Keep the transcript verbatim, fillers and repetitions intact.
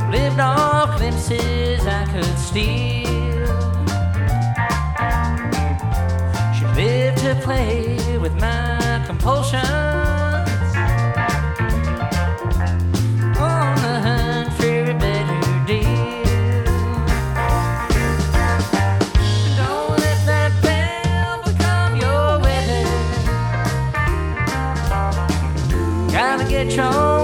lived off glimpses I could steal. She lived to play with my compulsions, on the hunt for a better deal. Don't let that bell become your weather. Gotta get your